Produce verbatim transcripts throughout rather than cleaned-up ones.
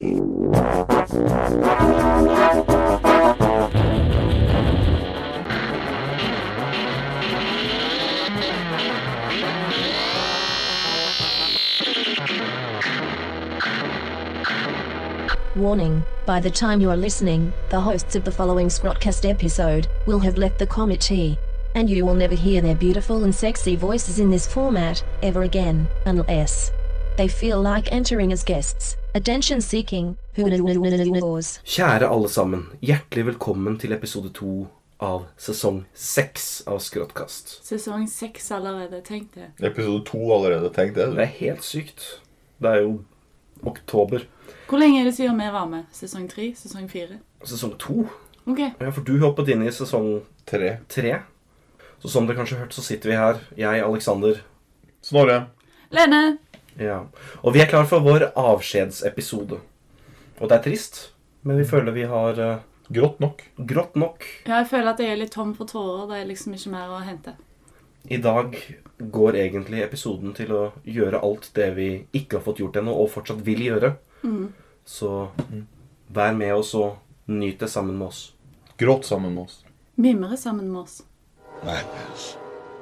Warning, by the time you are listening, the hosts of the following Scrotcast episode will have left the committee, and you will never hear their beautiful and sexy voices in this format ever again, unless they feel like entering as guests. Attention-seeking. Kjære alle sammen, hjertelig velkommen til episode to av sesong seks av Scrotcast. Sesong seks allerede, tenk det. Episode to allerede, tenk det. Det er helt sykt. Det er jo oktober. Hvor lenge er det siden vi var med? Sesong tre? Sesong fire? Sesong to? Ok. Ja, for du hoppet inn i sesong Tre. tre. Så som dere kanskje har hørt, så sitter vi her. Jeg, Alexander. Snorre. Lene! Ja. Og vi er klar for vår avskjedsepisode. Og det er trist, men vi føler vi har uh, Grått nok. Grått nok. Ja, jeg føler at jeg er litt tom for tårer. Det er liksom ikke mer å hente. I dag går egentlig episoden til å gjøre alt det vi ikke har fått gjort ennå, og fortsatt vil gjøre. Mm. Så vær med oss og nyt det sammen med oss. Grått sammen med oss. Mimre sammen med oss. Madness.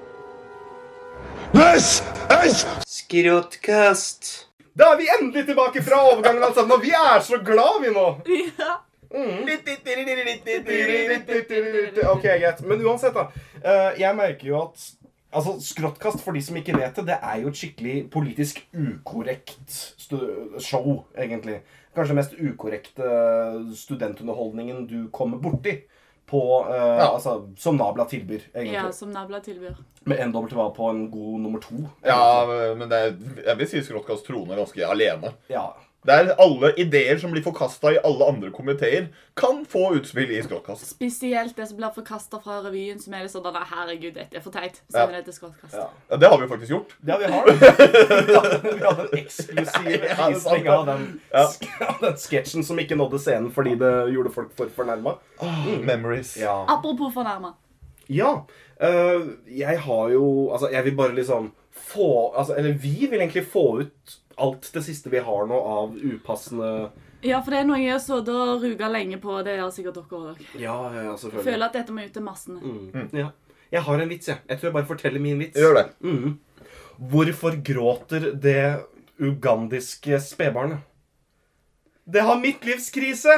Scrotcast. Da er vi endelig tilbake fra overgangen alt sammen, og vi er så glad vi nå. Ja. Mm. Ok, greit. Men uansett da, uh, jeg merker jo at altså, Scrotcast, for de som ikke vet det, det er jo et skikkelig politisk ukorrekt show, egentlig. Kanskje mest ukorrekte studentunderholdningen du kommer borti på, uh, ja. Altså, som Nabla tilbyr, egentlig. Ja, som Nabla tilbyr. Med en dobbelt var på en god nummer to. Ja, men det er, jeg vil si Scrotcast troner ganske alene. Ja. Det er alle ideer som blir forkastet i alle andre komiteer, kan få utspill i Scrotcast. Spesielt det som blir forkastet fra revyen, som er det sånn, herregud, dette er for teit. Så ja. er det til Scrotcast. Ja. Ja, det har vi faktisk gjort. Ja, vi har det. Vi hadde en eksklusiv visning av den, ja. den sketsjen som ikke nådde scenen fordi det gjorde folk for fornærmet. Oh, mm. Memories. Ja. Apropos fornærmet. Ja, uh, jeg har jo, altså jeg vil bare liksom få, altså, eller vi vil egentlig få ut alt det siste vi har nå av upassende... Ja, for det er noe jeg har så da ruga lenge på, det er sikkert dere også. Ja, ja, selvfølgelig. Jeg føler at dette må ut til massene. Mm. Mm. Ja. Jeg har en vits, jeg. Jeg tror jeg bare forteller min vits. Gjør det. Mm. Hvorfor gråter det ugandiske spedbarnet? Det har midtlivskrise!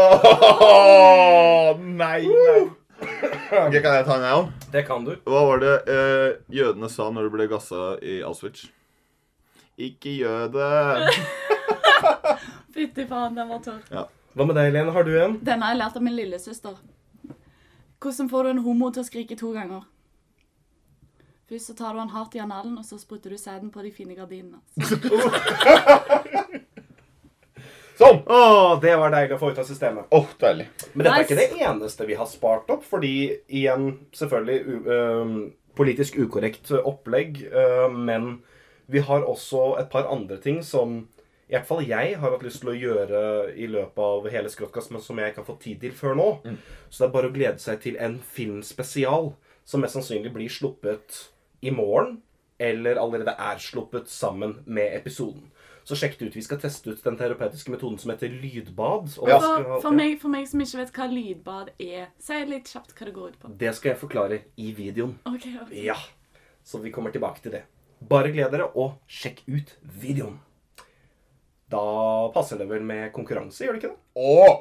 Åh, nei, nei. Ok, kan jeg ta en av? Det kan du. Hva var det uh, jødene sa når de ble gasset i Auschwitz? Ikke jøde. Fytti faen, den var tørr. Ja. Hva med deg, Helene? Har du en? Denne har jeg lært av min lillesøster. Hvordan får du en homo til å skrike to ganger? Først så tar du han hardt i analen, og så sprutter du sæden på de fine gardinene. Sånn! Åh, det var deilig å få ut av systemet. Åh, oh, deilig. Men dette er Nice. ikke det eneste vi har spart opp, fordi igjen, selvfølgelig, u um, politisk ukorrekt opplegg, uh, men vi har også et par andre ting som i hvert fall jeg har hatt lyst til å gjøre i løpet av hele Scrotcast, men som jeg ikke har fått tid til før nå. Mm. Så det er bare å glede seg til en filmspesial som mest sannsynlig blir sluppet i morgen, eller allerede er sluppet sammen med episoden. Så sjekk det ut. Vi skal teste ut den terapeutiske metoden som heter lydbad. Og Ja. For, skal, for, meg, for meg som ikke vet hva lydbad er, si litt kjapt hva det går ut på. Det skal jeg forklare i videoen. Ok, ok. Ja, så vi kommer tilbake til det. Bare gled dere og sjekk ut videoen. Da passer det vel med konkurranse, gjør det ikke det? Åh!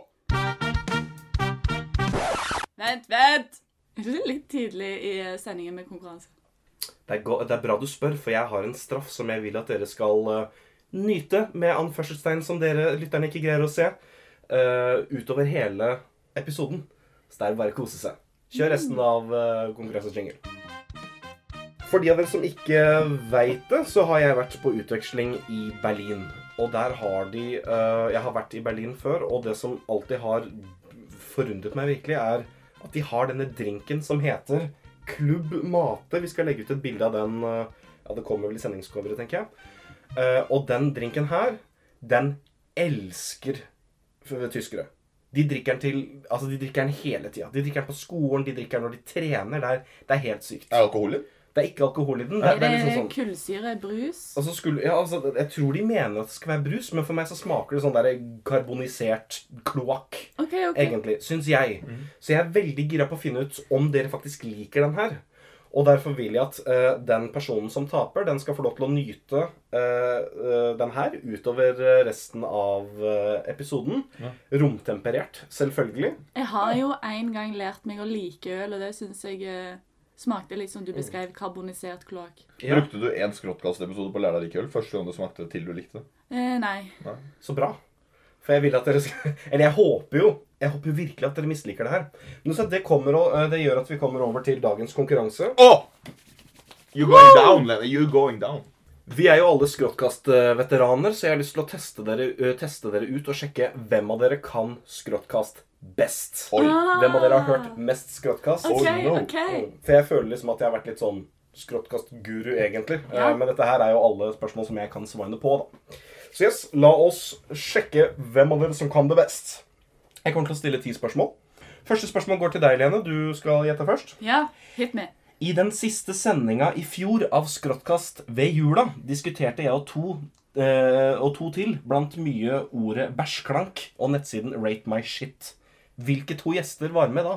Vent, vent! Er det litt tidlig i sendingen med konkurranse? Det er, det er bra du spør, for jeg har en straff som jeg vil at dere skal uh, nyte med anførselstegn som dere lytterne ikke greier å se uh, utover hele episoden. Så det er bare å kose seg. Kjør resten av uh, konkurransejingle. For de av dere som ikke vet det, så har jeg vært på utveksling i Berlin. Og der har de, uh, jeg har vært i Berlin før, og det som alltid har forundret meg virkelig er at de har denne drinken som heter Club Mate. Vi skal legge ut et bilde av den, uh, ja det kommer vel i sendingscoveret tenker jeg. Uh, og den drinken her, den elsker tyskere. De drikker den til, altså de drikker den hele tiden. De drikker den på skolen, de drikker den når de trener, det er, det er helt sykt. Er alkohol i? Det er ikke alkohol i den. Det, Er det er det liksom sånn... kullsyre, brus? Altså skulle, ja, altså, jeg tror de mener at det skal være brus, men for meg så smaker det sånn der karbonisert kloakk, Ok, ok. egentlig, syns jeg. Så jeg er veldig gira på å finne ut om dere faktisk liker den her. Og derfor vil jeg at uh, den personen som taper, den skal få lov til å nyte uh, uh, den her utover resten av uh, episoden. Ja. Romtemperert, selvfølgelig. Jeg har jo en gang lært meg å like øl, og det synes jeg eh, smakte litt som du beskrev, karbonisert kloakk. Ja. Brukte du en skråttkast-episode på å lære deg ikke øl? Første gang det smakte til du likte det? Eh, nei. Nei. Så bra. For jeg vil at dere skal... Eller jeg håper jo, jeg håper jo virkelig at dere misliker det her. Men så det, kommer, det gjør at vi kommer over til dagens konkurranse. Åh! You're going down, Lene. You're going down. Vi er jo alle skråttkast-veteraner, så jeg har lyst til å teste dere, ø, teste dere ut og sjekke hvem av dere kan skråttkast best. Oi. Hvem av dere har hørt mest skråttkast? Ok, Oh, no. ok. For jeg føler liksom at jeg har vært litt sånn skråttkast-guru, egentlig. Ja. Eh, Men dette her er jo alle spørsmål som jeg kan svare på, da. Så yes, la oss sjekke hvem av dere som kan det best. Jeg kommer til å stille ti spørsmål. Første spørsmål går til deg, Lene. Du skal gjette først. Ja, hit me. I den siste sendinga i fjor av Skråttkast ved jula diskuterte jeg og to, eh, og to til blant mye ordet bæsjklank og nettsiden Rate My Shit. Hvilke to gjester var med da?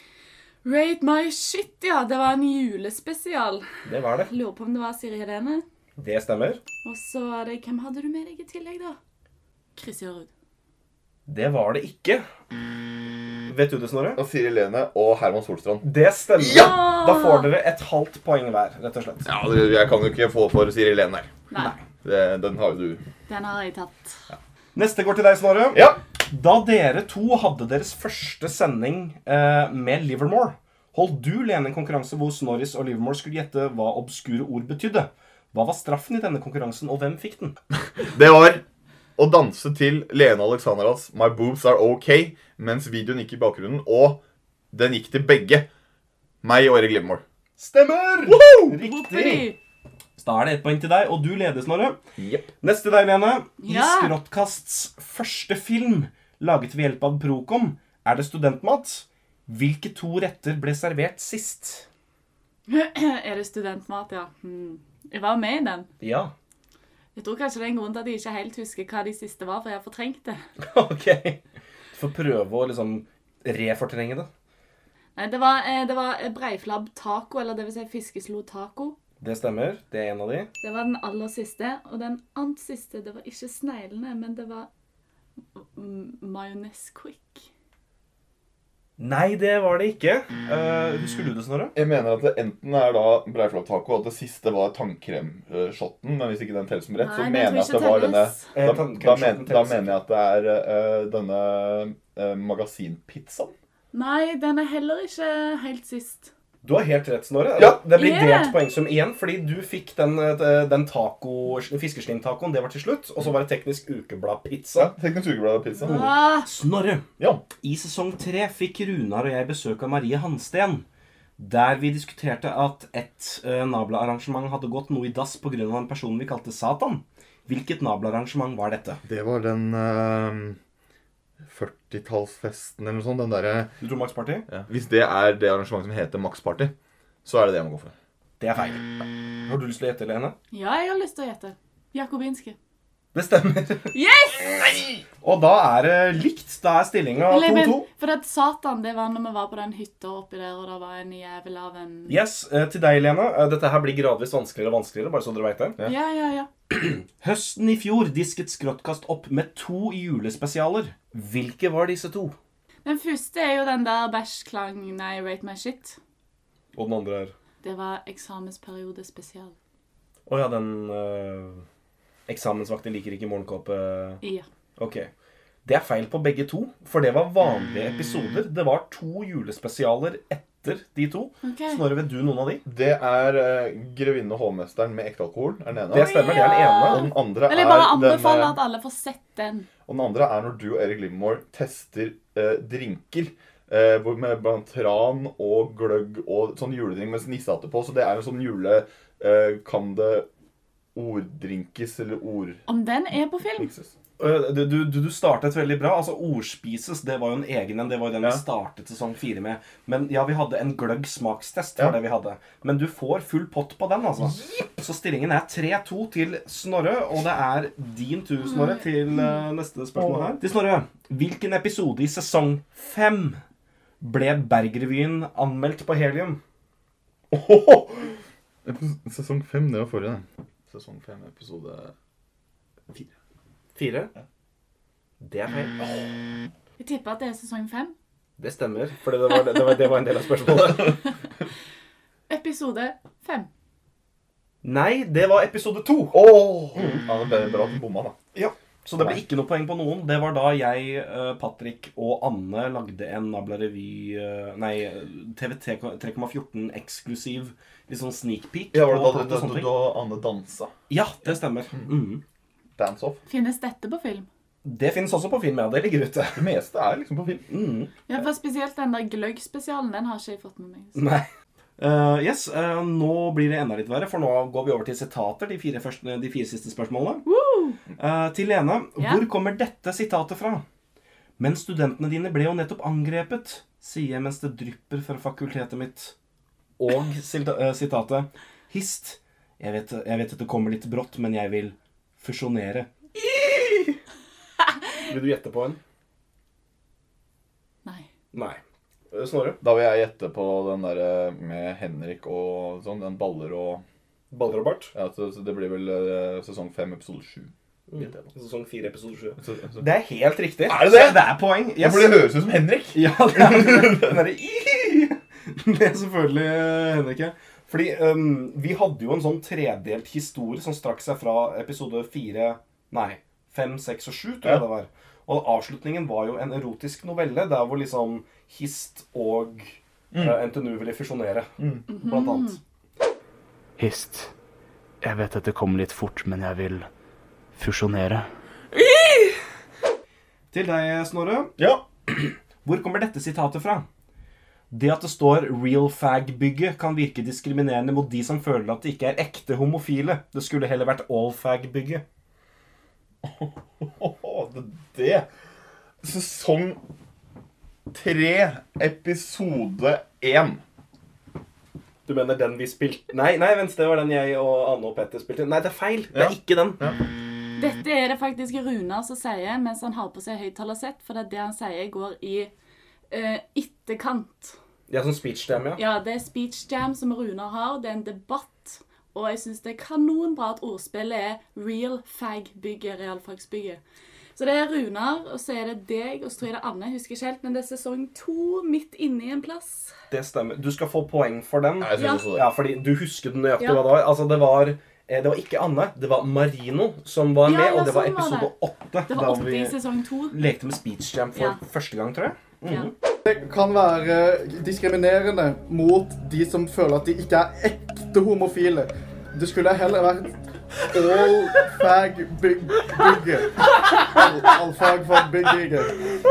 Rate my shit, ja. Det var en julespesial. Det var det. Lurer på om det var Siri Helene. Det stemmer. Og så er det, hvem hadde du med deg i tillegg da? Chris Jørud. Det var det ikke. Vet du det, Snorre? Og Siri Lene og Herman Solstrand. Det stemmer. Ja! Da får dere et halvt poeng hver, rett og slett. Ja, det- jeg kan jo ikke få for Siri Lene her. Nei, Det, den har jo du. den har jeg tatt. Neste går til deg, Snorre. Ja. Da dere to hadde deres første sending eh, med Livermore, holdt du, Lene, en konkurranse hvor Snorris og Livermore skulle gjette hva obskure ord betydde. Hva var straffen i denne konkurransen, og hvem fikk den? Det var å danse til Lene Alexanderas My Boobs Are OK, mens videoen gikk i bakgrunnen, og den gikk til begge. Meg og Erik Livermore. Stemmer! Whoopie! Riktig! Så da er det et poeng til deg, og du leder, Snorre. Yep. Neste deg, Lene. I Ja. Skråttkasts første film, laget ved hjelp av Procom, er det studentmat. Hvilke to retter ble servert sist? Er det studentmat, ja. Hmm. Jeg var med i den. Ja. Jeg tror kanskje det er en grunn til at jeg ikke helt husker hva de siste var, for jeg har fortrengt det. Ok. Du får prøve å liksom refortrenge det. Nei, det var, eh, det var breiflabb taco, eller det vil si fiskeslo taco. Det stemmer. Det er en av de. Det var den aller siste, og den annet siste, det var ikke sneglene, men det var majones quick. Nei, det var det ikke. Uh, husker du det, Snorre? Jeg mener at det enten er da breiflabb taco, og at det siste var tannkrem-shotten, men hvis ikke den telles som rett, så Nei, det mener tror jeg jeg at det var ikke denne... telles. Eh, Da, da, tannkremshotten men, da telles mener jeg at det er uh, denne uh, magasinpizzaen. Nei, den er heller ikke helt sist. Du har helt rett, Snorre. Ja. Det blir Yeah. delt poengsum igjen, fordi du fikk den, eh, den taco, fiskeslim-tacoen, det var til slutt, og så var det teknisk ukeblad-pizza. Ja, teknisk ukeblad-pizza. Ah, Snorre, Ja. i sesong tre fikk Runar og jeg besøk av Marie Hansten, der vi diskuterte at et uh, nabelarrangement hadde gått noe i dass på grunn av en person vi kalte Satan. Hvilket nabelarrangement var dette? Det var den uh, førtitallsfesten eller noe sånt, den derre... Du tror Max Party? Ja. Hvis det er det arrangementet som heter Max Party, så er det det jeg må gå for. Det er feil. Har du lyst til å gjette, Lene? ja, jeg har lyst til å gjette. Jakobinske. Det stemmer. Yes! Og da er det likt. Da er stillinga Eller, men, to to. for at Satan, det var når vi var på den hytta oppi der, og det var en jævel av en... Yes, eh, til deg, Lene. Eh, Dette her blir gradvis vanskeligere og vanskeligere, bare så dere vet det. Ja, ja, ja. Høsten i fjor disket Skråttkast opp med to julespesialer. Hvilke var disse to? Den første er jo den der bæsjklang, nei, rate my shit. Og den andre er... Det var eksamensperiode spesial. Åja, den uh, eksamensvakten liker ikke morgenkåpe. Ja. Ok. Det er feil på begge to, for det var vanlige episoder. Det var to julespesialer etter de to. Ok. Snorre, vet du noen av de? Det er uh, Grevinne og hovmesteren med ekte alkohol, er den ene. Det stemmer, det er den Og ene. den andre Eller er bare anbefaler denne- at alle får sett den. Og den andre er når du og Erik Livermore tester eh, drinker eh, hvor- med blant tran og gløgg og sånn juledrink med nissehatter på. Så det er en sånn jule... Eh, kan det orddrinkes eller ord... Om den er på film? Mikses. Du, du, du startet veldig bra. Altså, ordspises, det var jo en egen en. Det var jo den Ja. vi startet sesong fire med. Men ja, vi hadde en gløgg smakstest for Ja. det vi hadde. Men du får full pott på den, altså. Så stillingen er tre to til Snorre, og det er din tur, Snorre, til uh, neste spørsmål her. Til Snorre, hvilken episode i sesong fem ble Bergrevyen anmeldt på Helium? Ohoho! Sesong fem, det var forrige, det. Sesong fem, episode fire. Fire? Det er feil. Jeg tipper at det er sesong fem. Det stemmer, for det var, det, var, det var en del av spørsmålet. Episode fem. Nei, det var episode to. Åh! Ja, det ble bra at du bomma, da. Ja, så det ble ikke noe poeng på noen. Det var da jeg, eh, Patrick og Anne lagde en Nabla Revy, eh, nei, T V T tre komma fjorten eksklusiv, litt sånn sneak peek. Ja, var det på da, plott og da, sånne da, ting. da Anne dansa? Ja, det stemmer. Mhm. Dance off. Finnes dette på film? Det finnes også på film, ja. Det ligger ute. Det meste er liksom på film. Mhm. Ja, for spesielt den der gløgg-spesialen, den har ikke jeg fått med meg. Nei. Eh, yes, eh, nå blir det enda litt verre, for nå går vi over til sitater, de fire, første, de fire siste spørsmålene. Eh, til Lene, Ja. hvor kommer dette sitatet fra? Men studentene dine ble jo nettopp angrepet, sier jeg mens det drypper fra fakultetet mitt. Og silta- eh, sitatet, hist, jeg vet, jeg vet at det kommer litt brått, men jeg vil fusjonere. Vil du gjette på en? Nei. Nei. Eh, Snorre? Da vil jeg gjette på den der eh, med Henrik og sånn, den baller og... Baller og bart? Ja, så, så det blir vel eh, sesong fem, episode sju. gjetter jeg på. Sesong fire, episode sju. Så, så. Det er helt riktig. Er det det? Så det er poeng. Ja, for det høres ut som Henrik. Ja, det er den derre Det er selvfølgelig eh, Henrik. Fordi um, vi hadde jo en sånn tredelt historie som strakk seg fra episode fire, nei, fem, seks og sju, tror jeg Ja. det var. Og avslutningen var jo en erotisk novelle, der hvor liksom Hist og Mm. eh, N T N U ville fusjonere, blant annet. Hist. Jeg vet at det kommer litt fort, men jeg vil fusjonere. Til deg, Snorre. Ja. Hvor kommer dette sitatet fra? Det at det står Real Fag-bygget kan virke diskriminerende mot de som føler at de ikke er ekte homofile. Det skulle heller vært All Fag-bygget. Det, det. Sesong tre, episode én. Du mener den vi spilte? Nei, nei, vent, det var den jeg og Anne og Petter spilte. Nei, det er feil. Det er Ja. ikke den. Ja. Dette er det faktisk Runar som sier mens han har på seg høyttalersett, for det, er det han sier går i eh, etterkant. Ja, sånn speech jam, ja. Ja, det er speech jam som Runar har, det er en debatt, og jeg synes det er kanonbra at ordspillet er real fag-bygget, realfagsbygget. Så det er Runar, og så er det deg, og så tror jeg det er Anne, jeg husker ikke helt, men det er sesong to midt inne i en plass. Det stemmer. Du skal få poeng for den. Nei, jeg synes Ja. også det. Ja, fordi du husker den nøyaktig Ja. hva det var. Altså, det var, eh, det var ikke Anne, det var Marino som var Ja, med, ja, og det var sånn var episode det. åtte. Det var da åtte vi i sesong to. lekte med speech jam for Ja. første gang, tror jeg. Ja. Det kan være diskriminerende mot de som føler at de ikke er ekte homofile. Det skulle heller vært all fag bygg bygget. All, all fag for bygget.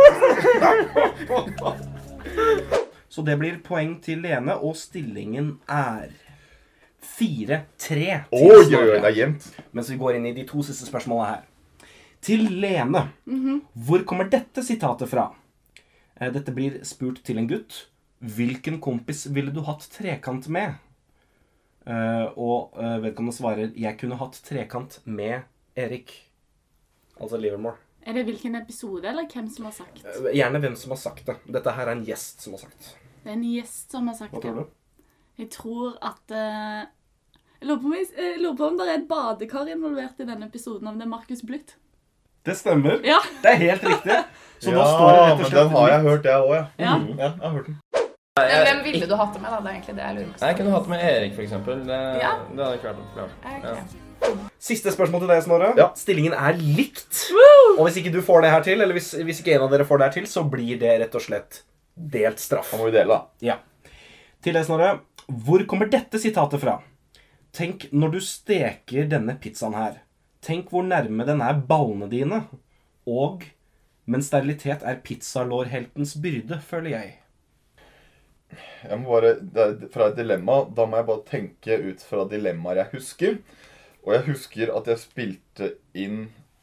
Så det blir poeng til Lene, og stillingen er fire tre til Oi, oi, Snorre. oi, det er jevnt. Mens vi går inn i de to siste spørsmålene her. Til Lene. Hvor kommer dette sitatet fra? Eh, Dette blir spurt til en gutt. Hvilken kompis ville du hatt trekant med? Eh, og eh, vedkommende svarer, jeg kunne hatt trekant med Erik. Altså Livermore. Er det hvilken episode, eller hvem som har sagt? Eh, Gjerne hvem som har sagt det. Dette her er en gjest som har sagt. Det er en gjest som har sagt Hva tror det. du? Jeg tror at eh, jeg, lurer på om, jeg, jeg lurer på om det er et badekar involvert i denne episoden, om det er Markus Blytt. Det stemmer. Ja. Det er helt riktig. Så ja, da står det rett og men slett... den har jeg hørt, jeg også, ja. Ja. Mhm, ja, jeg har hørt den. Men hvem ville du hatt det med, da? Det er egentlig det jeg lurer på. Jeg kunne hatt med Erik, for eksempel. Det, Ja. det hadde ikke vært noe problem. Ok. Siste spørsmål til deg, Snorre. Ja. Stillingen er likt. Og hvis ikke du får det her til, eller hvis, hvis ikke en av dere får det her til, så blir det rett og slett delt straff. Da må vi dele, da. Ja. Til deg, Snorre. Hvor kommer dette sitatet fra? Tenk når du steker denne pizzaen her. Tenk hvor nærme den er ballene dine. Og, men sterilitet er pizzalårheltens byrde, føler jeg. Jeg må bare, det er fra et dilemma, da må jeg bare tenke ut fra dilemmaer jeg husker. Og jeg husker at jeg spilte inn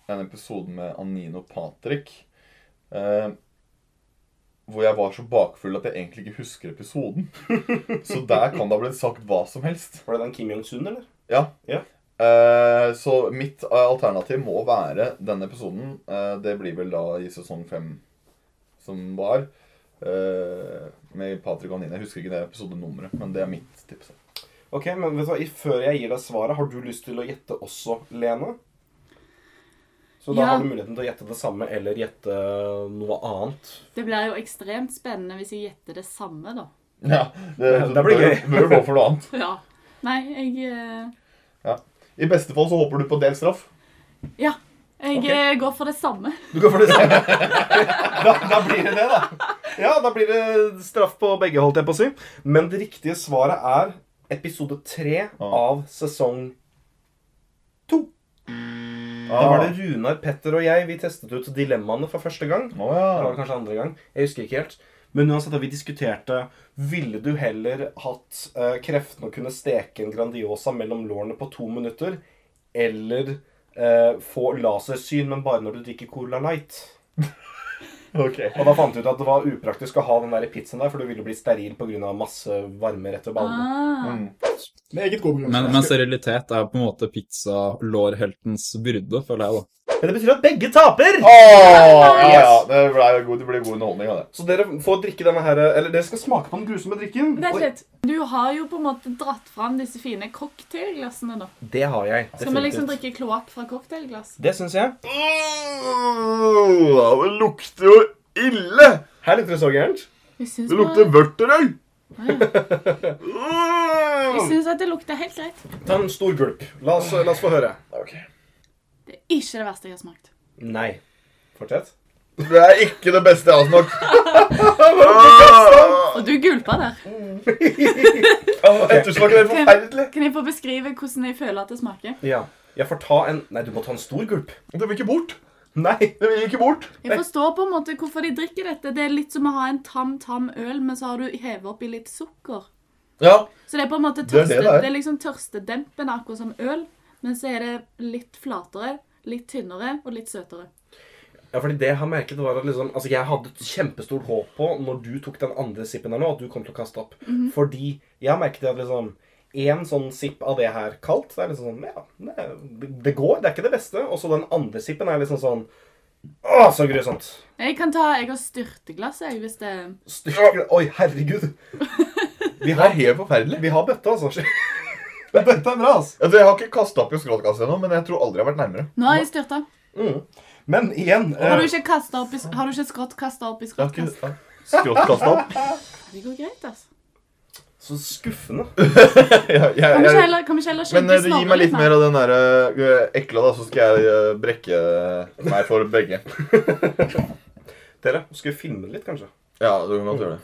en episode med Anine og Patrick, eh, hvor jeg var så bakfull at jeg egentlig ikke husker episoden. Så der kan det ha blitt sagt hva som helst. Var det den Kim Jong-sun, eller? Ja. Ja. Eh, så mitt alternativ må være denne episoden. Eh, det blir vel da i sesong fem som var. Eh, med Patrick og Anine. Jeg husker ikke det episodenummeret, men det er mitt tips. Ok, men vet du hva, før jeg gir deg svaret, har du lyst til å gjette også, Lena? Så da Ja. har du muligheten til å gjette det samme, eller gjette noe annet. Det blir jo ekstremt spennende hvis jeg gjetter det samme, da. Ja, det, Ja, det blir bør- gøy. Bør gå for noe annet. Ja. Nei, jeg eh, Ja. I beste fall så håper du på del straff. Ja. Jeg Ok. eh, går for det samme. Du går for det samme. da, da blir det det, da. Ja, da blir det straff på begge, holdt jeg på å si. Men det riktige svaret er episode tre Ah. av sesong to. Ah. Da var det Runar, Petter og jeg, vi testet ut dilemmaene for første gang. Å Det var ja. det kanskje andre gang. Jeg husker ikke helt. Men uansett da vi diskuterte, ville du heller hatt eh, kreften å kunne steke en Grandiosa mellom lårene på to minutter, eller eh, få lasersyn, men bare når du drikker Cola Light? Ok. Og da fant du ut at det var upraktisk å ha den der pizzaen der, for du ville bli steril på grunn av masse varme rett ved ballene. Ah. Mm. Meget god begrunnelse. Men, men sterilitet er på en måte pizza-lårheltens byrde, føler jeg da. Men det betyr at begge taper! Åh, ja, ja. Det blir god, det blir god underholdning av det. Så dere får drikke denne her, eller dere skal smake på den grusomme drikken. Vent Oi. litt. Du har jo på en måte dratt fram disse fine cocktailglassene da. Det har jeg. Skal vi liksom drikke kloakk fra cocktailglass? Det synes jeg. Åh, det lukter jo ille! Her lukter det så gærent. Jeg synes, Det lukter vørterøy! bare- jeg synes at det lukter helt greit. Ta en stor gulp. La oss, la oss få høre. Ok. Det er ikke det verste jeg har smakt. Nei. Fortsett. Det er ikke det beste jeg har smakt. Og du gulpa der. Ettersmaken er forferdelig. Kan jeg få beskrive hvordan jeg føler at det smaker? Ja. Jeg får ta en... Nei, du må ta en stor gulp. Det vil ikke bort. Nei. Det vil ikke bort. Jeg forstår på en måte hvorfor de drikker dette. Det er litt som å ha en tam, tam øl, men så har du hevet oppi litt sukker. Ja. Så det er på en måte Det er tørste, det det det er, er. liksom tørstedempende akkurat som øl, men så er det litt flatere, litt tynnere og litt søtere. Ja, fordi det jeg har merket var at liksom... Altså, jeg hadde et kjempestort håp på når du tok den andre sippen her nå, at du kom til å kaste opp. Fordi jeg har merket at liksom... En sånn sipp av det her kaldt, det er liksom sånn, ja, det, det går, det er ikke det beste. Og så den andre sippen er liksom sånn, åh, så grusomt. Jeg kan ta, jeg har styrteglass, jeg, hvis det... Styrke, oi, herregud. Vi Det er har, helt forferdelig. vi har bøtta, altså. Dette er bra, altså. Altså, jeg har ikke kastet opp i skråtkastet ennå, men jeg tror aldri jeg har vært nærmere. Nå har jeg styrta. Mm. Men igjen... Har du eh, ikke kastet opp i, har du ikke skrått kastet opp i Jeg har ikke skråttkast? skråtkastet opp. Det går greit, altså. så skuffende. ja, jeg, Kan vi ikke jeg, heller, kan vi ikke heller skjegge men eh, du gir meg litt mer av den der uh, ekla, da, så skal jeg uh, brekke meg for begge. Dere, skal vi filme det litt, kanskje? Ja, du kan godt gjøre det.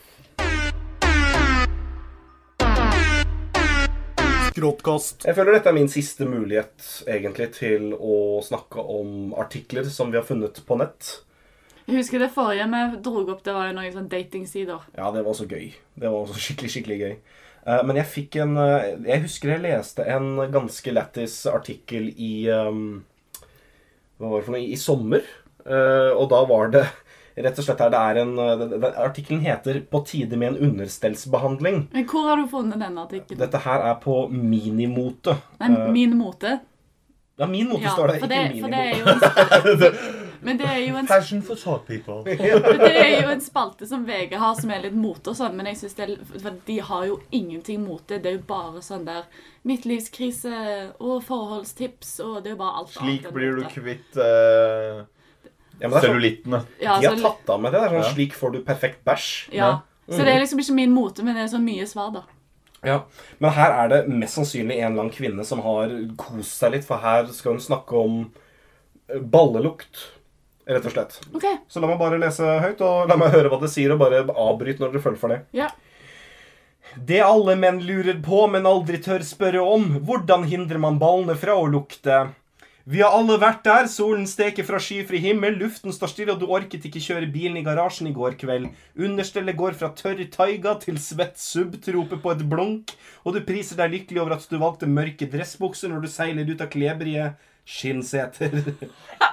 Skråtkast. Jeg føler dette er min siste mulighet, egentlig, til å snakke om artikler som vi har funnet på nett. Jeg husker det forrige vi drog opp, det var jo noen sånn datingsider. Ja, det var så gøy. Det var også skikkelig, skikkelig gøy. Uh, men jeg fikk en... Uh, jeg husker jeg leste en ganske lættis artikkel i... Um, hva var det for noe? I sommer. Uh, og da var det... Rett og slett her, det er en... Uh, den, artikkelen heter «På tide med en understellsbehandling». Men hvor har du funnet denne artikkelen? Dette her er på Minimote. Nei, Uh, min mote. ja, min mote Ja, står det, for ikke det, for det er Minimote. jo en... Men det er jo en, Passion for short people. men det er jo en spalte som V G har som er litt mote og sånn, men jeg synes det er, for de har jo ingenting mote, det er jo bare sånn der midtlivskrise og forholdstips, og det er jo bare alt Slik annet enn blir du mote. kvitt uh, Ja, men det er sånn, cellulittene. Ja, de har så, tatt av med det. Det er sånn, Ja. slik får du perfekt bæsj. ja. Så det er liksom ikke min mote, men det er så mye svar da. Ja, men her er det mest sannsynlig en eller annen kvinne som har kost seg litt, for her skal hun snakke om eh, ballelukt, rett og slett. Ok, Så la meg bare lese høyt, og la meg høre hva det sier, og bare avbryt når dere følger for det. ja. Det alle menn lurer på, men aldri tør spørre om, hvordan hindrer man ballene fra å lukte? Vi har alle vært der, solen steker fra skyfri himmel, luften står stille, og du orket ikke kjøre bilen i garasjen i går kveld. Understellet går fra tørr taiga til svett subtrope på et blunk, og du priser deg lykkelig over at du valgte mørke dressbukser når du seiler ut av klebrige skinnseter.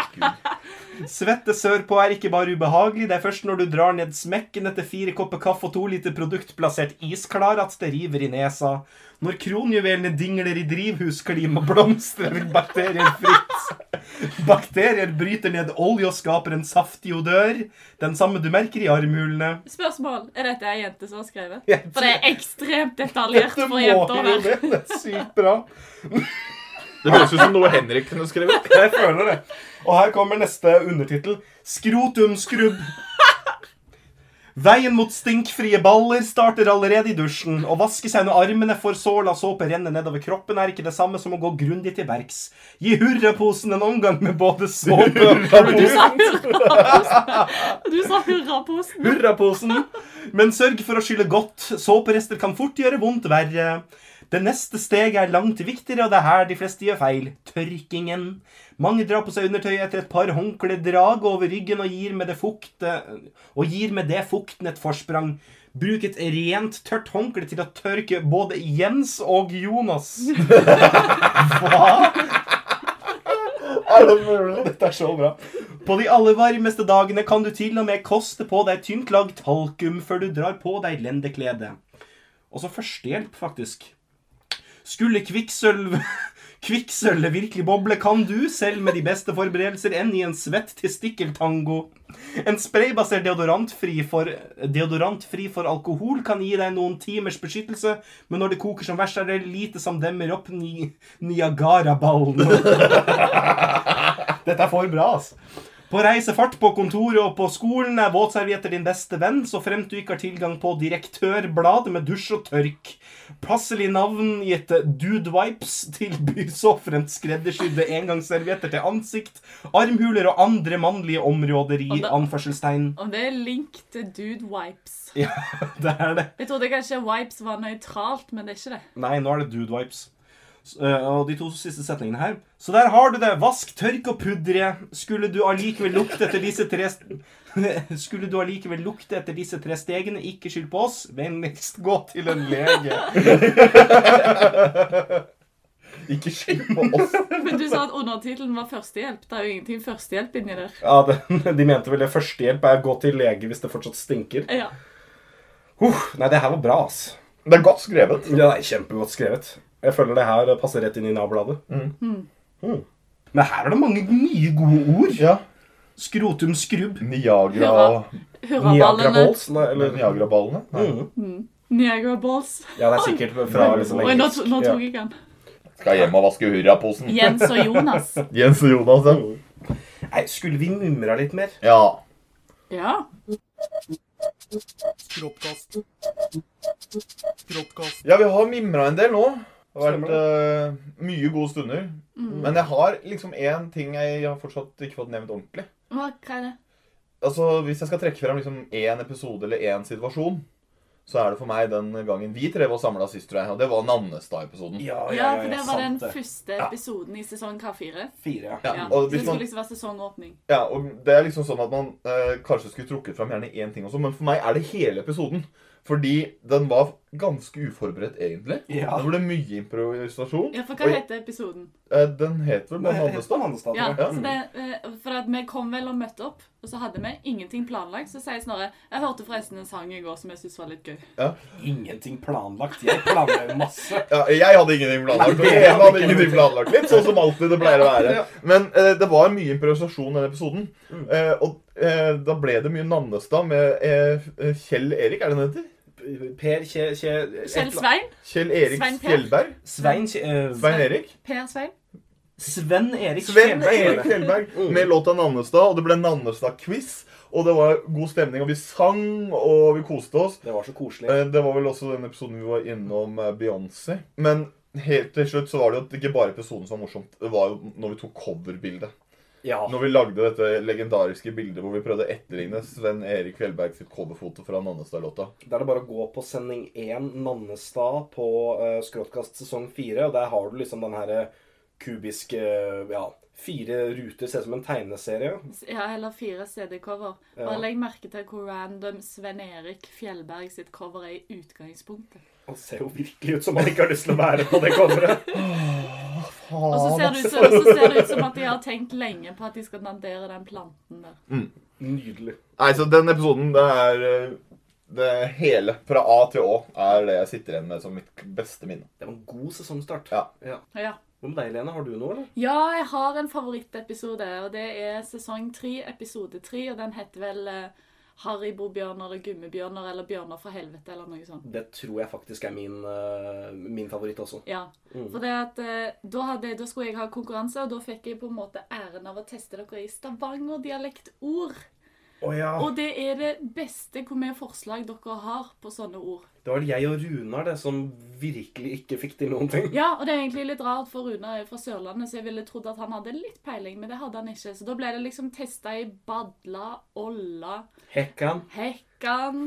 Svette sørpå er ikke bare ubehagelig, det er først når du drar ned smekken etter fire kopper kaffe og to liter produkt plassert isklar at det river i nesa. Når kronjuvelene dingler i drivhusklima, blomstrer bakterier fritt. Bakterier bryter ned olje og skaper en saftig odør, den samme du merker i armhulene. Spørsmål, er dette en jente som har skrevet? Jeg For det er ekstremt detaljert Dette for må jenter jo der. det, det er sykt bra. Det høres ut som noe Henrik kunne skrevet. Jeg føler det. Og her kommer neste undertitel. Skrotumskrubb. Veien mot stinkfrie baller starter allerede i dusjen. Å vaske seg når armene får såla såpe renne nedover kroppen er ikke det samme som å gå grundig til verks. Gi hurraposen en omgang med både såpe og Du sa hurraposen. Du sa hurraposen. hurraposen. Men sørg for å skylle godt. Såperester kan fort gjøre vondt verre. Det neste steg er langt viktigere, og det er her de fleste gjør feil. Tørkingen. Mange drar på seg undertøy etter et par håndkledrag over ryggen og gir med det fukte, og gir med det fukten et forsprang. Bruk et rent, tørt håndkle til å tørke både Jens og Jonas. Hva? Er det mulig? Dette er så bra. På de aller varmeste dagene kan du til og med koste på deg tynt lagd talkum før du drar på deg lendeklede. Og så førstehjelp, faktisk. Skulle kvikksølv, kvikksølvet virkelig boble, kan du, selv med de beste forberedelser, ende i en svett testikkeltango. En spraybasert deodorantfri for, deodorantfri for alkohol kan gi deg noen timers beskyttelse, men når det koker som verst er det lite som demmer opp ni, Niagara-ballen. Dette er for bra, altså. På reisefart på kontoret og på skolen er våtservietter din beste venn, så fremt du ikke har tilgang på direktørblad med dusj og tørk. Passelig navn i et Dude Wipes tilbyr så fremt skreddersydde engangsservietter til ansikt, armhuler og andre mannlige områder i Og da- anførselstegn. Og det er link til Dude Wipes. Ja, det er det. Jeg trodde kanskje Wipes var nøytralt, men det er ikke det. Nei, nå er det Dude Wipes. S- øh, og de to siste setningene her. Så der har du det. Vask, tørk og pudre. Skulle du allikevel lukte etter disse tre st- Skulle du allikevel lukte etter disse tre stegene, ikke skyld på oss. Vennligst gå til en lege. Ikke skyld på oss. Men du sa at undertitelen var førstehjelp. Det er jo ingenting førstehjelp inni der. Ja, det, de mente vel det førstehjelp er å gå til lege hvis det fortsatt stinker. Ja. Uh, nei, det her var bra, ass. Det er godt skrevet. Ja, det er kjempegodt skrevet. Jeg føler det her passer rett inn i Nav-bladet. Mm. Mm. Men her er det mange nye gode ord. Ja. Skrotum, skrubb. Niagara... Hurraballene. Niagara-balls. Eller Niagara-ballene. Mm. Mm. Niagara Balls. Ja, det er sikkert fra liksom Oi, nå, engelsk. nå Ja. tok jeg den. Skal hjem og vaske hurraposen. Jens og Jonas. Jens og Jonas, ja. Nei, skulle vi mumra litt mer? Ja. Ja. Kroppkast. Kroppkast. Ja, vi har mimret en del nå. Det har vært uh, mye gode stunder. Mm. Men jeg har liksom en ting jeg har fortsatt ikke fått nevnt ordentlig. Hva hva er det? Altså, hvis jeg skal trekke frem liksom en episode eller en situasjon, så er det for meg den gangen vi tre var samlet sist, tror jeg. Og det var Nannestad-episoden. Ja, Ja, for det var sant den det. første episoden i sesong K fire. Fire, ja. Ja, Ja. og Så hvis det man- skulle liksom være sesongåpning. Ja, og det er liksom sånn at man eh, kanskje skulle trukket frem gjerne én ting også, men for meg er det hele episoden. Fordi den var ganske uforberedt, egentlig. Ja. Det ble mye improvisasjon. Ja, for hva Og- heter episoden? eh, den het vel Nei, bare Nannestad. Nannestad, Ja, tror jeg. så det, eh, for at vi kom vel og møtte opp, og så hadde vi ingenting planlagt. Så sier Snorre, jeg hørte forresten en sang i går som jeg synes var litt gøy. Ingenting planlagt. Jeg planlegger jo masse. Ja, jeg hadde ingenting planlagt, og Eva hadde ingenting planlagt. Litt sånn som alltid det pleier å være. Ja. Men eh, det var mye improvisasjon i den episoden. Eh, og eh, da ble det mye Nannestad med eh, Kjell Erik, er det det heter? Per Kje... Kje Kjell Svein? Kjell Erik Svein Per? Fjellberg? Svein Kje... eh, Svein Erik? Per Svein? Sven Erik Sven Fjellberg. Erik Fjellberg med låta Nannestad, og det ble Nannestad-quiz. Og det var god stemning, og vi sang, og vi koste oss. Det var så koselig. Eh, Det var vel også den episoden vi var innom eh, Beyoncé. Men helt til slutt så var det jo ikke bare episoden som var morsomt. Det var jo når vi tok coverbildet. Ja. Når vi lagde dette legendariske bildet hvor vi prøvde å etterligne Sven Erik Fjellberg sitt coverfoto fra Nannestad-låta. Da er det bare å gå på sending én Nannestad på uh, Skråtkast sesong fire, og der har du liksom den her kubiske, ja, fire ruter, ser ut som en tegneserie. Ja, eller fire C D-cover. Ja. Bare legg merke til hvor random Sven Erik Fjellberg sitt cover er i utgangspunktet. Han ser jo virkelig ut som han ikke har lyst til å være på det coveret. Og så ser, det ut, så, så ser det ut som at de har tenkt lenge på at de skal dandere den planten der. Mm. Nydelig. Nei, så den episoden, det er det hele, fra A til Å, er det jeg sitter igjen med som mitt beste minne. Det var en god sesongstart. Ja. Ja. Ja. Hva med deg, Lene? Har du noe, eller? Ja, jeg har en favorittepisode, og det er sesong tre, episode tre, og den heter vel uh, Haribo-bjørner eller gummibjørner eller bjørner fra helvete eller noe sånt. Det tror jeg faktisk er min, uh, min favoritt også. Ja, mm. for det at uh, da, hadde, da skulle jeg ha konkurranse, og da fikk jeg på en måte æren av å teste dere i Stavanger-dialektord. Oh, ja. Og det er det beste hvor mye forslag dere har på sånne ord. Det var jeg og Runar det som virkelig ikke fikk til noen ting. Ja, og det er egentlig litt rart for Runar fra Sørlandet, så jeg ville trodd at han hadde litt peiling, men det hadde han ikke. Så da ble det liksom testet i badla, olla, Hekkan. Hekkan,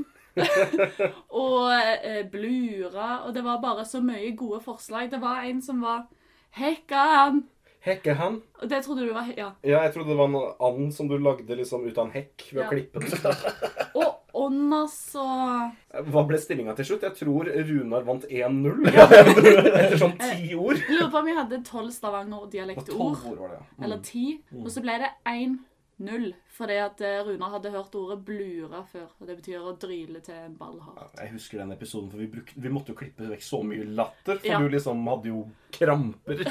og eh, blura, og det var bare så mye gode forslag. Det var en som var Hekkan. Hekkehan. Og det trodde du var, ja. Ja, jeg trodde det var en and som du lagde liksom ut av en hekk ved Ja. å klippe den. Og åndas og... Hva ble stillingen til slutt? Jeg tror Runar vant én null. Etter sånn ti ord. Jeg lurer på om vi hadde tolv Og Stavanger-dialektord. tolv ord var det, ja. Mm. Eller ti. Og så ble det én null, fordi at eh, Runar hadde hørt ordet blura før. Og det betyr å dryle til en ball hardt. Ja, jeg husker den episoden, for vi, brukte, vi måtte jo klippe vekk så mye latter, for Ja. du liksom hadde jo kramper.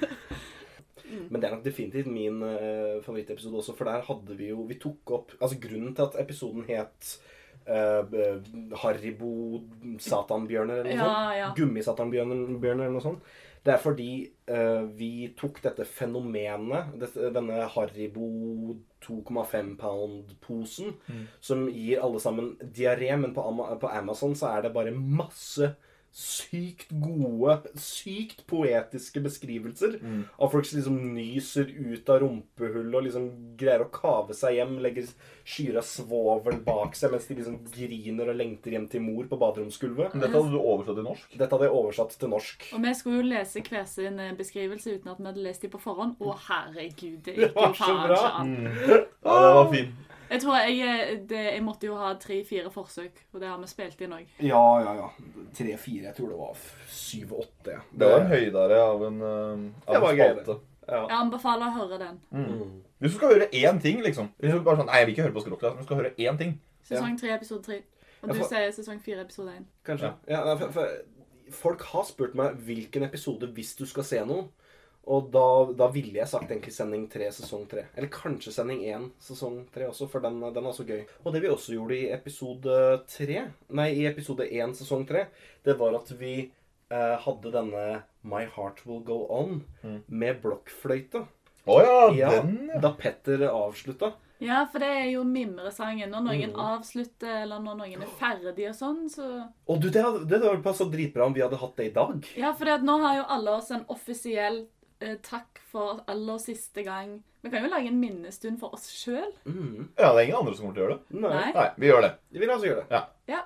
Men det er nok definitivt min uh, favorittepisode også, for der hadde vi jo, vi tok opp, altså grunnen til at episoden het uh, Haribo Satanbjørner eller noe Ja, sånt, ja. Gummisatanbjørner eller noe sånt, det er fordi uh, vi tok dette fenomenet, dette, denne Haribo to komma fem pound-posen, Mm. som gir alle sammen diaré, men på, Ama på Amazon så er det bare masse sykt gode, sykt poetiske beskrivelser Mm. av folk som liksom nyser ut av rumpehull og liksom greier å kave seg hjem, legger skyr av svovel bak seg mens de liksom griner og lengter hjem til mor på baderomsgulvet. Men dette hadde du oversatt til norsk? Dette hadde jeg oversatt til norsk. Og vi skulle jo lese hver sin eh, beskrivelse uten at vi hadde lest dem på forhånd. Å herregud, det Det gikk var jo så faen bra. ikke an. Mm. Ja, det var fin. Jeg tror jeg, eh, det, jeg måtte jo ha tre-fire forsøk, og det har vi spilt inn også. Ja, ja, ja. Tre-fire, jeg tror det var syv-åtte. Ja. Det var en høydare av en, uh, av Det var en gøy, spalte. Ja. Jeg anbefaler å høre den. Mm. Hvis du skal høre én ting, liksom. Hvis du bare sånn, nei, jeg vil ikke høre på Skråklas, men du skal høre én ting. Sesong tre, episode tre. Og Ja, du for- sier sesong fire, episode én. Kanskje. Ja, nei, for, for folk har spurt meg hvilken episode hvis du skal se noe. Og da, da ville jeg sagt egentlig sending tre, sesong tre. Eller kanskje sending én, sesong tre også, for den, den er så gøy. Og det vi også gjorde i episode tre, nei, i episode én, sesong tre, det var at vi eh, hadde denne My Heart Will Go On Mm. med blokkfløyte. Åja, Ja, den, ja. da Petter avslutta. Ja, for det er jo mimresangen. Når noen Mm. avslutter, eller når noen er ferdig og sånn, så... Og du, det hadde, det hadde passet dritbra om vi hadde hatt det i dag. Ja, for nå har jo alle oss en offisiell eh, takk for aller siste gang. Vi kan jo lage en minnestund for oss selv. Mm. Ja, det er ingen andre som kommer til å gjøre det. Nei. Nei. Nei, vi gjør det. Vi vil altså gjøre det. Ja. Ja.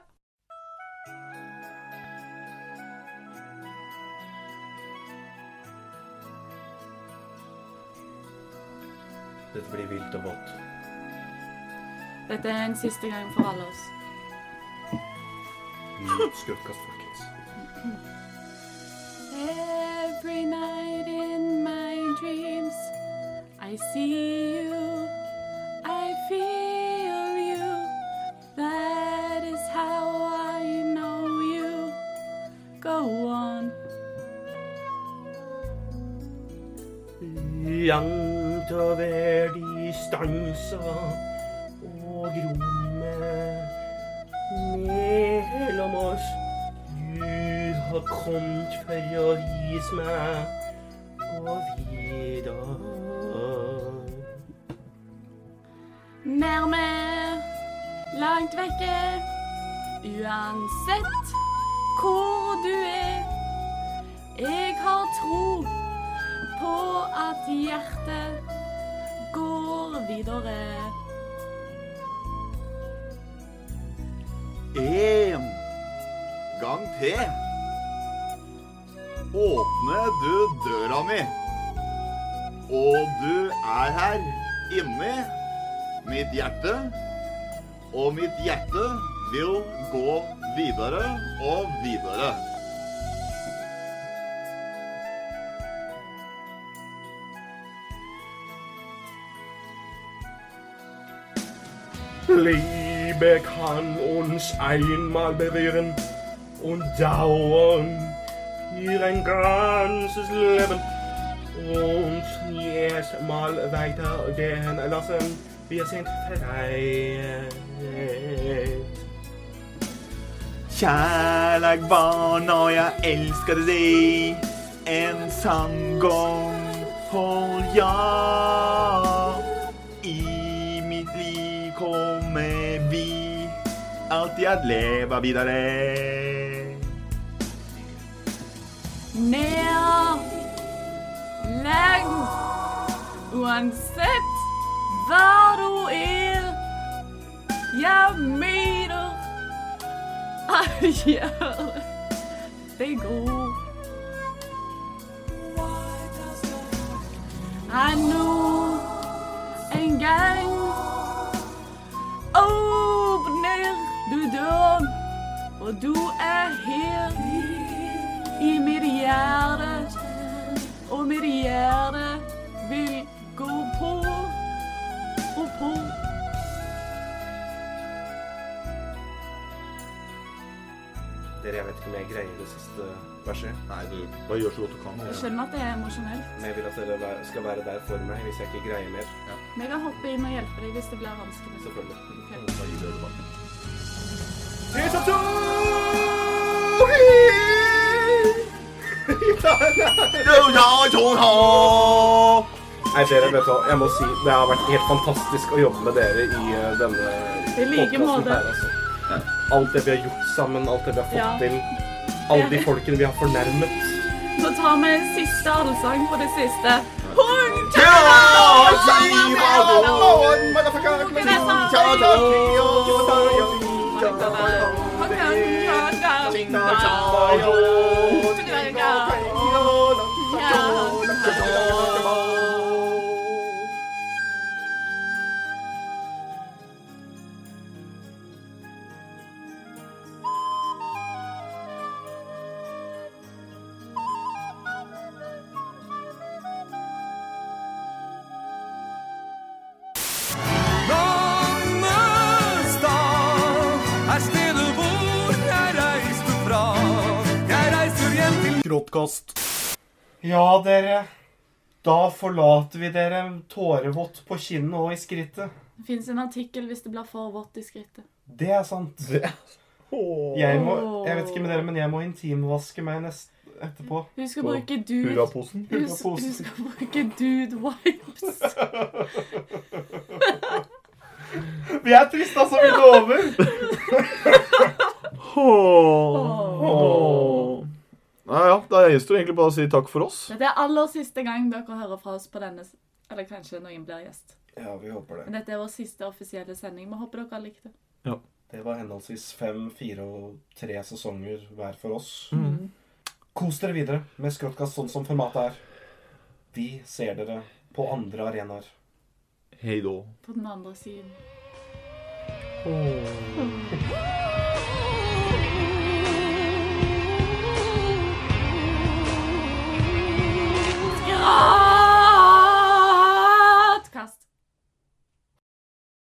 Dette blir vilt og vått. Dette er en siste gang for alle oss. Nyt Skråtkast, folkens. Every night in my dreams I see you, I feel you. That is how I know you. Go on. Langt over distanser og rommet mellom oss. Du har kommet for å vise meg og videre. Nærme, langt vekke, uansett hvor du er. Jeg har tro på at hjertet går videre. En gang til. Åpne du døra mi, og du er her inni mitt hjerte, og mitt hjerte vil gå videre og videre. Liebe kann uns einmal berühren und dauern für ein ganzes Leben und erst mal weitergehen lassen. Wir sind frei. Kärlek barna, jeg elsker deg. En sanggång håll jag. I mitt liv kommer vi alltid att leva vidare. Ned, lengt, uansett hva du er, jeg mener at gjør det god. Jeg nå en gang åpner du døren, og du er her i mitt hjerte, og mitt hjerte vil gå på og på. Dere, jeg vet ikke om jeg greier det siste verset. Nei, du bare gjør så godt du kan. Jeg skjønner at det er emosjonelt. Men jeg vil at dere skal være der for meg hvis jeg ikke greier mer. Ja. Men jeg kan hoppe inn og hjelpe deg hvis det blir vanskelig. Selvfølgelig. Okay. Da gir dere det bare. Tre, to, to! Nei, dere, vet du hva, jeg må si, det har vært helt fantastisk å jobbe med dere i uh, denne I like måte. her, altså. Ja. Alt det vi har gjort sammen, alt det vi har fått Ja. til, alle de folkene vi har fornærmet. Så tar vi en siste allsang på det siste. Gråtkast. Ja, dere. Da forlater vi dere tårevått på kinnet og i skrittet. Det finnes en artikkel hvis det blir for vått i skrittet. Det er sant. Jeg må, jeg vet ikke med dere, men jeg må intimvaske meg nest etterpå. Husk å bruke dude. Hurraposen. Husk, husk å bruke dude wipes. Vi er trist, altså. Vi lover. Nei, ja, da gjenstår egentlig bare å si takk for oss. Dette er aller siste gang dere hører fra oss på denne, eller kanskje noen blir gjest. Ja, vi håper det. Men dette er vår siste offisielle sending. Vi håper dere har likt det. Ja. Det var henholdsvis fem, fire og tre sesonger hver for oss. Mm. Kos dere videre med Skråtkast sånn som formatet er. Vi ser dere på andre arenaer. Hei da. På den andre siden. Oh.